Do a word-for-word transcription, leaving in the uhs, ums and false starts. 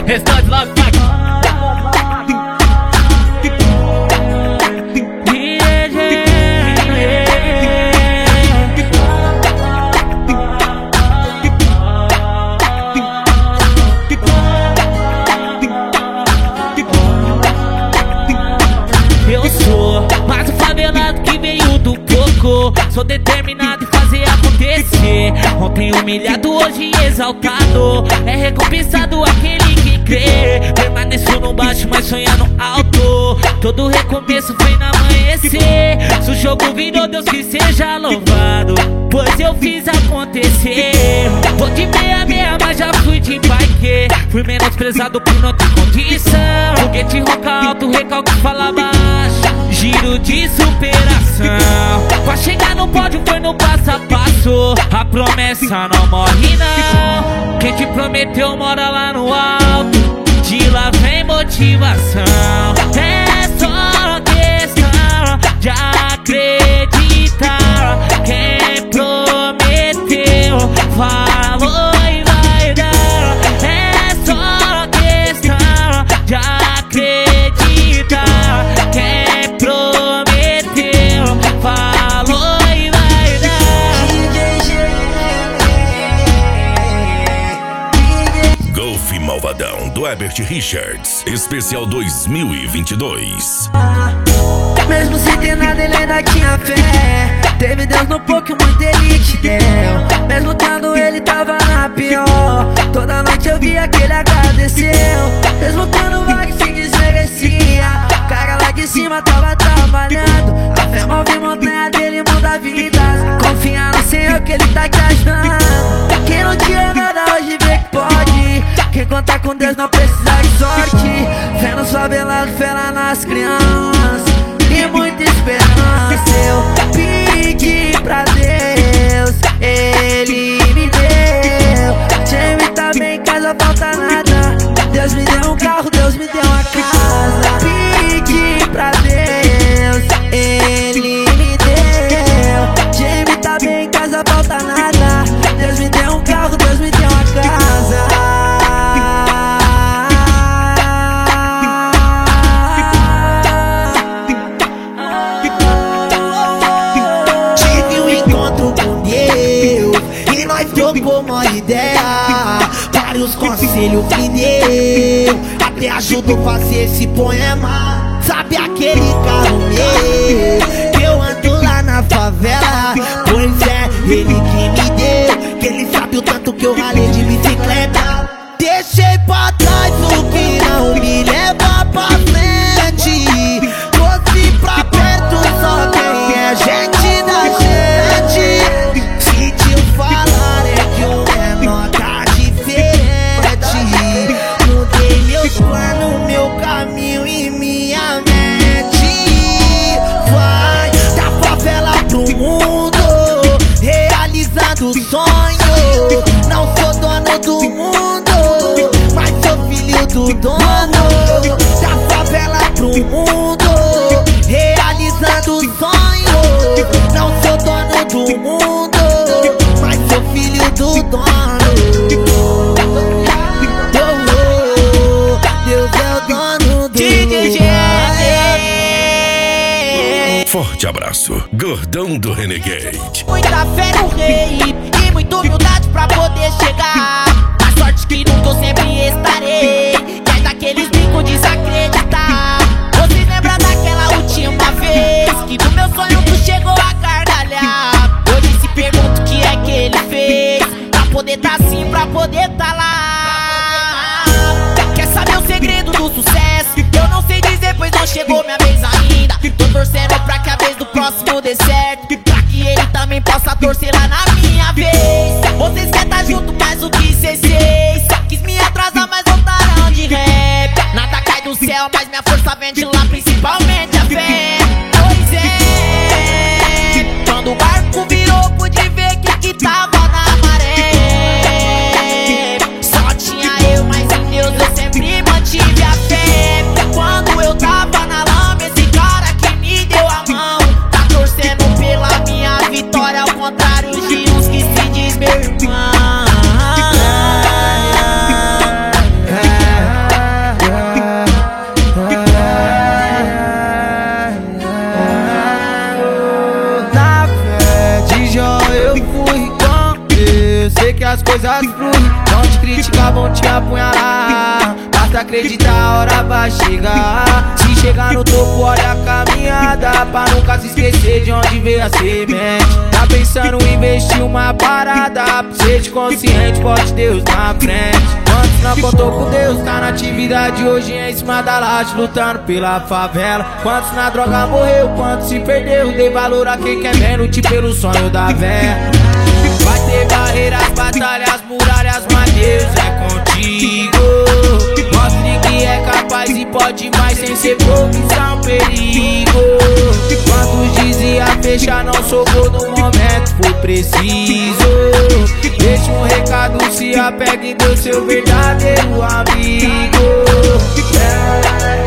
Restante logo pra eu sou mais um favelado que veio do coco. Sou determinado em fazer acontecer. Ontem humilhado, hoje exaltado. É recompensado aquele que crê. Permaneço no baixo, mas sonhando alto. Todo recomeço vem no amanhecer. Se o jogo virou, Deus que seja louvado, pois eu fiz acontecer. Tô de meia meia, mas já fui de bike. Fui menosprezado por não ter condição. Foguete roca alto, recalque fala baixo. Giro de superação. Pra chegar no pódio foi no passo a passo. A promessa não morre não. Quem te prometeu mora lá no alto. De lá vem motivação. É só questão de acreditar. Quem prometeu falou e vai dar. É só questão de acreditar. Quem prometeu falou e vai dar. Golf Malvadão do Herbert Richards, especial dois mil e vinte e dois. Mesmo sem ter nada ele ainda tinha fé. Teve Deus no pouco e muito ele te deu. Mesmo quando ele tava na pior, toda noite eu via que ele agradeceu. Mesmo quando o vague se desmerecia, o cara lá de cima tava trabalhando. A fé move montanha dele, muda vidas. Confia no Senhor que ele tá te ajudando. Quem não tinha nada hoje vê que pode. Quem conta com Deus não precisa de sorte. Fé nos favelados, fé lá nas crianças e muita esperança. Eu pedi pra Deus, Ele me deu. Jamie tá bem em casa, falta nada. Deus me deu um carro, Deus me deu uma casa. Pedi pra Deus, Ele me deu. Jamie tá bem em casa, falta nada. Deus me deu um carro, Deus me deu uma casa. Trocou uma ideia, vários conselhos me deu. Até ajudou a fazer esse poema. Sabe aquele carro meu que eu ando lá na favela? Pois é, ele que me deu. Que ele sabe o tanto que eu ralei de bicicleta. Deixei pra trás o que não me leva pra frente. Trouxe pra perto só quem é gente da gente. Se te falar é que o menor tá diferente. Mudei meus planos, meu caminho e minha mente. Vai da favela pro mundo, realizando sonho. Não sou dono do mundo, mas sou filho do dono. Da favela pro mundo, realizando sonho. Não sou dono do mundo, mas sou filho do dono. Deus é o dono do mundo. Forte abraço, Gordão do Renegade. Muita fé no rei e muita humildade pra poder chegar. A sorte que nunca eu sempre estarei. E é daqueles bicos desacreditar. Você lembra daquela última vez que no meu sonho tu chegou a gargalhar? Hoje se pergunta o que é que ele fez pra poder tá assim, pra poder tá lá. Quer saber o segredo do sucesso? Eu não sei dizer, pois não chegou minha vez ainda. Tô torcendo pra que a vez do próximo dê certo, pra que ele também possa torcer lá na minha vez. Vocês querem tá junto mais do que cês seis. Quis me atrasar, mas voltaram de rap. Nada cai do céu, mas minha força vem de lá, principalmente a fé. Pois é, quando o barco virou, pude ver que que tava na maré. Só tinha eu, mas em Deus eu sempre mantive a fé. Quando eu tava na lama, esse cara que me deu a mão tá torcendo pela minha vitória, ao contrário de uns que se diz meu irmão. Vão te criticar, vão te apunhalar. Basta acreditar, a hora vai chegar. Se chegar no topo, olha a caminhada, pra nunca se esquecer de onde veio a semente. Tá pensando em investir uma parada, pra ser de consciente, bote Deus na frente. Quantos não contou com Deus, tá na atividade hoje em cima da laje, lutando pela favela. Quantos na droga morreu, quantos se perdeu, dei valor a quem quer bem, lute pelo sonho da véia. Vai ter barreiras, batalhas, muralhas, mas Deus é contigo. Mostre que é capaz e pode mais, sem ser profissão, perigo. Quantos dizia fechar, não socorro no momento foi preciso. Deixa um recado, se apegue em Deus, seu verdadeiro amigo. É.